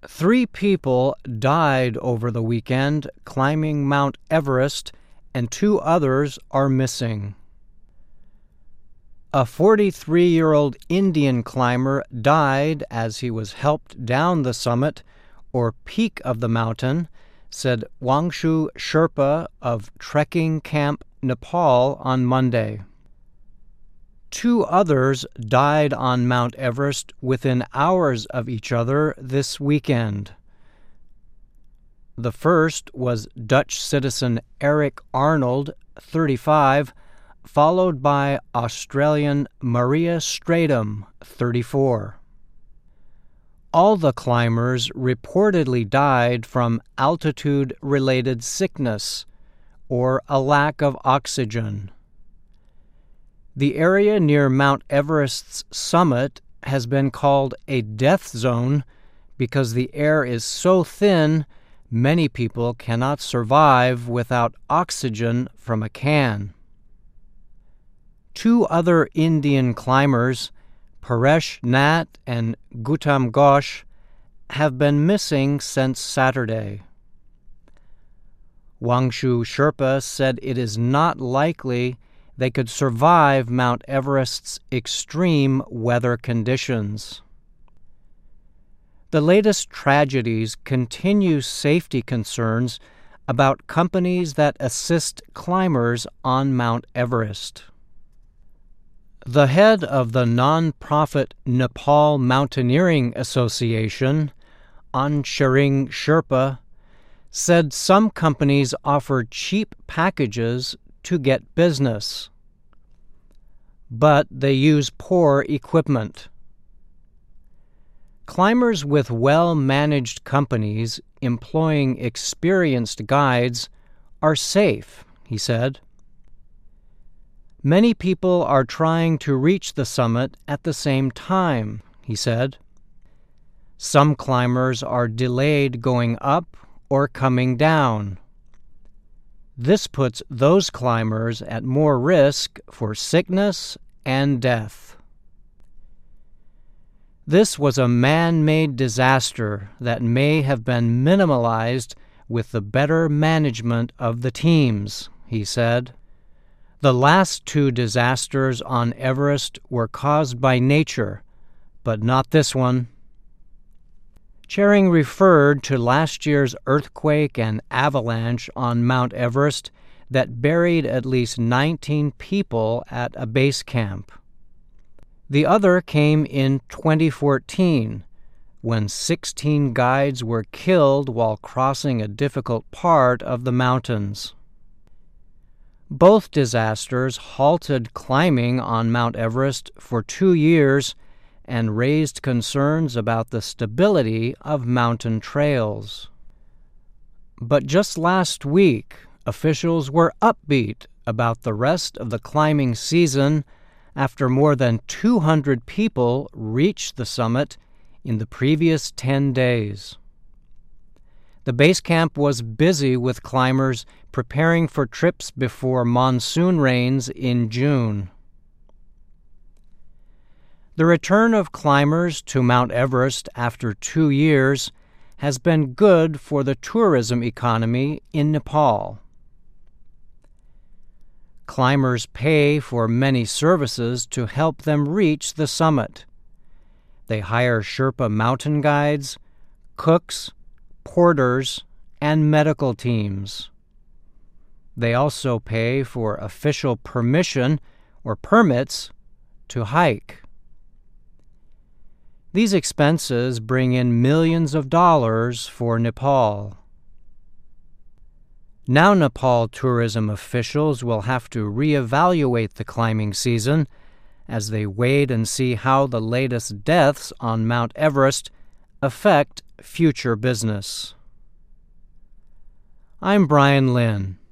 3 people died over the weekend climbing Mount Everest, and 2 others are missing. A 43-year-old Indian climber died as he was helped down the summit, or peak of the mountain, said Wangshu Sherpa of Trekking Camp Nepal on Monday. 2 others died on Mount Everest within hours of each other this weekend. The first was Dutch citizen Eric Arnold, 35, followed by Australian Maria Stratum, 34. All the climbers reportedly died from altitude-related sickness or a lack of oxygen. The area near Mount Everest's summit has been called a death zone because the air is so thin many people cannot survive without oxygen from a can. 2 other Indian climbers, Paresh Nat and Gautam Ghosh, have been missing since Saturday. Wangshu Sherpa said it is not likely they could survive Mount Everest's extreme weather conditions. The latest tragedies continue safety concerns about companies that assist climbers on Mount Everest. The head of the non-profit Nepal Mountaineering Association, Anshering Sherpa, said some companies offer cheap packages to get business, but they use poor equipment. Climbers with well-managed companies employing experienced guides are safe, he said. Many people are trying to reach the summit at the same time, he said. Some climbers are delayed going up or coming down. This puts those climbers at more risk for sickness and death. This was a man-made disaster that may have been minimalized with the better management of the teams, he said. The last 2 disasters on Everest were caused by nature, but not this one. Charing referred to last year's earthquake and avalanche on Mount Everest that buried at least 19 people at a base camp. The other came in 2014, when 16 guides were killed while crossing a difficult part of the mountains. Both disasters halted climbing on Mount Everest for 2 years and raised concerns about the stability of mountain trails. But just last week, officials were upbeat about the rest of the climbing season after more than 200 people reached the summit in the previous 10 days. The base camp was busy with climbers preparing for trips before monsoon rains in June. The return of climbers to Mount Everest after 2 years has been good for the tourism economy in Nepal. Climbers pay for many services to help them reach the summit. They hire Sherpa mountain guides, cooks, porters, and medical teams. They also pay for official permission or permits to hike. These expenses bring in millions of dollars for Nepal. Now Nepal tourism officials will have to reevaluate the climbing season as they wait and see how the latest deaths on Mount Everest affect future business. I'm Brian Lynn.